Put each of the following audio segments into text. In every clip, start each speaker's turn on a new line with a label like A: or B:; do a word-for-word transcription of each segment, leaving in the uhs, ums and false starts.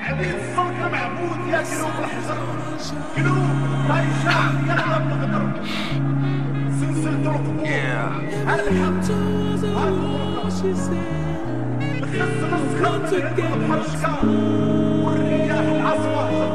A: عليه الصلك معبود يا قلوب الحجر، قلوب لا يشاع يغلب الغدر، سلسلة القبور الحق الخس مسخر من عند الحرشكة والرياح العصفة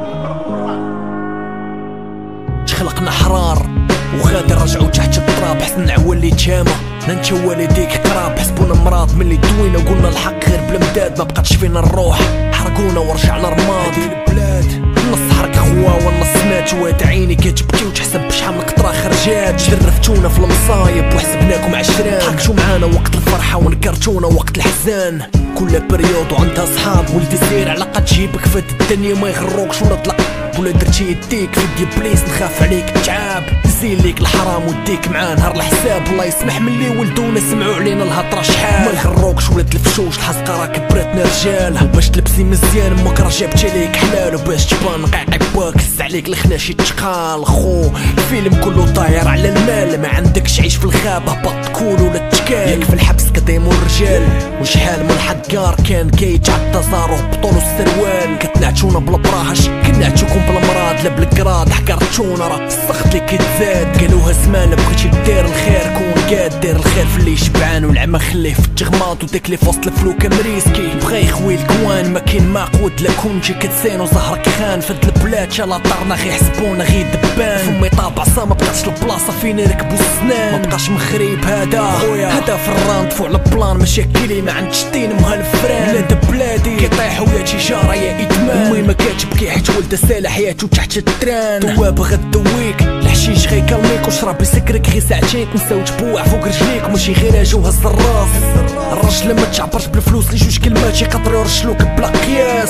B: خلقنا حرار وغادي رجعوا تحت التراب، حسن عوالي تشامة ننشا والديك قراب، حسبونا مراد ملي دوينا وقلنا الحق غير بلا مداد، ما بقاتش فينا الروح حرقونا ورجعنا رماد. هادي البلاد النص حرق خوا والنص مات، جوات عيني كتبكي وتحسب بشحال من قطرة خرجات، شرفتونا في المصايب وحسبناكم عشران، ضحكتو معانا وقت الفرحة ونكرتونا وقت الحزان، كل بريود وعندها صحاب، ولدي سير على قد جيبك فات الدنيا ما يغروكش ولا طلع ولا درتي يديك في دي بليس نخاف عليك تعاب، نزيل ليك الحرام وديك معاه نهار الحساب، الله يسمح من اللي ولدونا سمعوا علينا الهضره شحال، ما يغروكش ولا تلفشوش الحزقه راه كبرتنا رجال، باش تلبسي مزيان امك راه جابت ليك حلال، وباش تبان قاعد باك هز عليك الخناش يتشقال، خو الفيلم كله طاير على المال، ما عندكش عيش في الغابه بط كول ولا تشكال، ياك في الحبس كديمو الرجال وشحال من حد قار كان كيتعدى زارو بطول السروال، كتنعتونا بلا براهش كنعتوكم بلا مراد لا بالقراد، حكرتونا راه السخط اللي كيتزاد، قالوها زمان بغيتي دير الخير كون قاد، دير الخير في اللي شبعان والعمى خليه في التغماض، وداك اللي في وسط الفلوكه مريسكي بغا يخوي الكوان، ما كاين ما قود لا كنتي كتسين وزهرك خان، فهاد البلاد شالا طارنا غي يحسبونا غي دبان، فمي طابع صا ما بقاتش البلاصه فين يركبوا السنان، ما بقاش مخريب هذا هذا فران طفو على بلان مشاكلي ما عندش طين مها الفران، بلاد بلادي كيطيحوا يا تجاره يا ادمان، امي ما كتبكي حيت ولدها سال حياته تحت التران، تواب غدويك الحشيش غيكلميك وشرب يسكرك غي ساعتين تنساو تبوع فوق رجليك، ماشي غير اجي وهز الراس، الراجل ما تعبرش بالفلوس لي جوج كلمات يقدروا يرشلوك بلا قياس،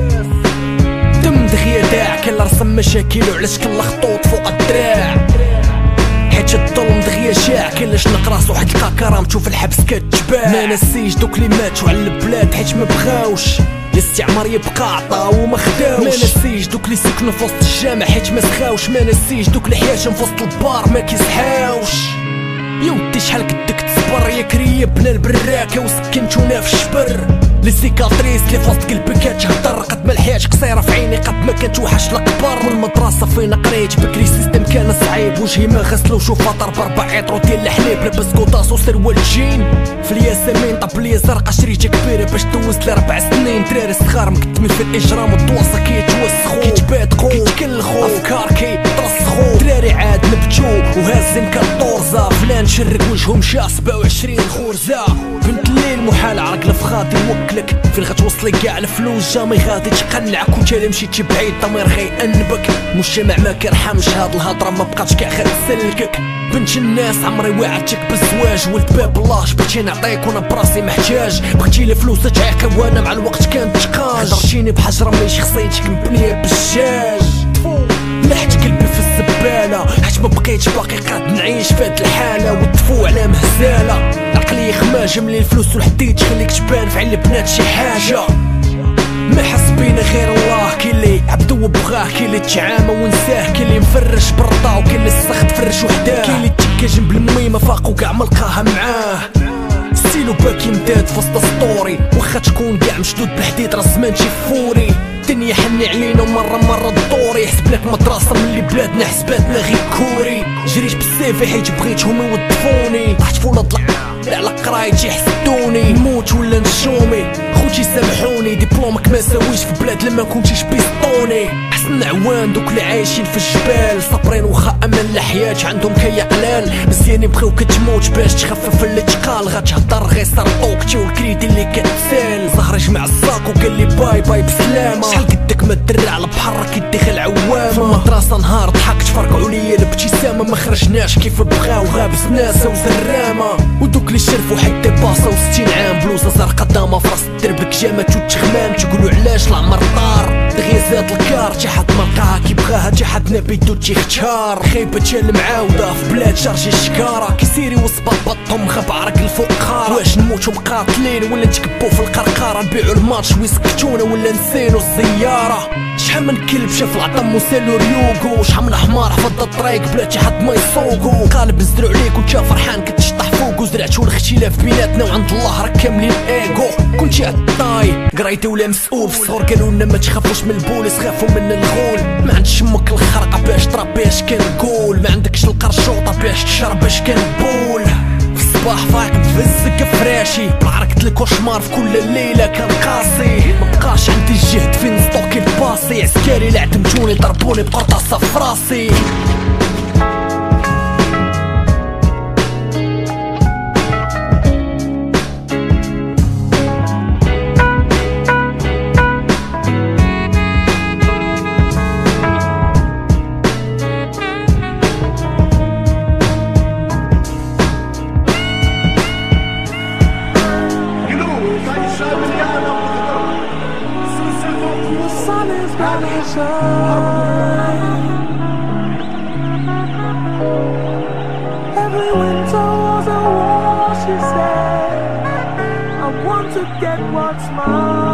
B: دم دغيا داع كلا رسم مشاكل وعلاش كلا خطوط فوق الدراع، حيت الظلم دغيا شاع كلاش نقراص وحد لقى كرامتو في الحبس كتباع، ما نسيش دوك اللي ماتوا على البلاد حيت ما بغاوش الاستعمار يبقى عطا وما خداوش، ما نسيش دوك اللي سكنوا في وسط الجامع حيت ما سخاوش، ما نسيش دوك اللي حياتهم في وسط البار ما كيسحاوش، يا ودي شحال قدك تصبر يا كريبنا البراكه وسكنتونا في الشبر، لي سيكاتريس لي في وسط قلبك كتهضر، قد ما الحياة قصيره في عيني قد ما كتوحش الكبار، والمدرسه فين قريت بكري سيستم كان صعيب، وجهي ما غسلوش وفطر بربع عطرو ديال الحليب، لاباس كوطاس وسروال جين في الياسمين، طب ليا زرقا شريتها كبيره باش دوزت لي ربع سنين، دراري صغار مقدمين في الاجرام والدواسه كيتوسخو كيتبادقو كيتكلخو افكار كيترسخو، دراري عاد نبتو وهازين كالطورزه، فلان شرك وجههم شا سبعة وعشرين خورزه، بنت الليل محال عرق الفخاطي وكلك فين غتوصلي كاع الفلوس جامي غادي تقنعك، وانت اللي مشيتي بعيد ضمير غيأنبك، المجتمع ما كيرحمش هاد الهضره ما بقاتش كاع غتسلكك، بنت الناس عمري وعدتك بالزواج، ولد باب الله بغيتي نعطيك وانا براسي محتاج، بغيتي لي فلوس تعيق وانا مع الوقت كانت تقاج، هضرتيني بحجره ملي شخصيتك مبنيه بالشاج، لحت قلبي في الزباله حيت ما بقيتش باقي قاد نعيش فهاد الحاله، والدفوع على مهزاله عقلي خماجه ملي الفلوس والحديد تخليك تبان في عين البنات شي حاجه، ما حس بينا غير الله، كاين اللي عبدو وبغاه كاين اللي تعامى ونساه، كاين اللي مفرش برضا وكاين اللي السخط فرش وحداه، كاين اللي تكا جنب الميمه فاق وكاع ملقاها معاه، ستيلو باكي مداد في وسط ستوري، واخا تكون كاع مشدود بالحديد راه الزمان شي فوري، الدنيا حني علينا ومره مره الدوري، حسبناك مدرسه ملي بلادنا حسباتنا غير كوري، جريت بالسيفي حيت بغيتهم يوظفوني، طحت فولا طلع على قرايتي يحسدوني، نموت ولا نشومي خوتي سامحوني، دبلومك ما ساويش في بلاد لما كنتيش بيسطوني، حسن عوان دوك اللي عايشين في الجبال صابرين وخا امان الحياة عندهم كيا قلال، مزيانين بغيوك تموت باش تخفف اللي تقال، غتهضر غير سرطوكتي والكريدي اللي كتسال، زهر جمع الساك وقال لي باي باي بسلامه، شحال قدك ما دري على بحر كيدخل عوامه، في المدرسه نهار ضحكت فرقعوا ليا الابتسامه، ما خرجناش كيف بغاو غابس ناسه وزرامه، ودوك اللي شرفوا حتى باصه وستين عام بلوزه زرقا داما في راس الدرب كجامه وتغمام، تقولوا علاش العمر طار دغيا زاد الكار، تا حد ما لقاها كيبغاها تا حد ما بيدو تيختار، خيبه تا المعاوده في بلاد شارجي الشكاره، كيسيري وصباط بطهم خاب عرق الفقار، واش نموتو مقاتلين ولا نتكبو في القرقاره، نبيعو الماتش ويسكتونا ولا نسينو الزياره، شحال من كلب شاف العطم وسالو ريوغو، شحال من حمار حفظ الطريق بلا تا حد ما يسوقو، قالب نزلو عليك وانت فرحان كتشطح الفوق وزرعتو الاختلاف بيناتنا وعند الله راك كاملين ايغو. كنتي عطاي قريتي ولا مسؤول في الصغر قالولنا ما تخافوش من البوليس خافوا من الغول. ما عندكش مك الخرقه باش تربي اش كنقول، ما عندكش القرشوطه باش تشرب اش كنبول. في الصباح فايق مفزك فراشي بعركت الكوشمار في كل ليله كان قاسي. مبقاش عندي الجهد فين ستوكي الباصي، عسكري اللي عدمتوني ضربوني بقرطاسه في راسي.
C: Every winter was a war, she said. I want to get what's mine.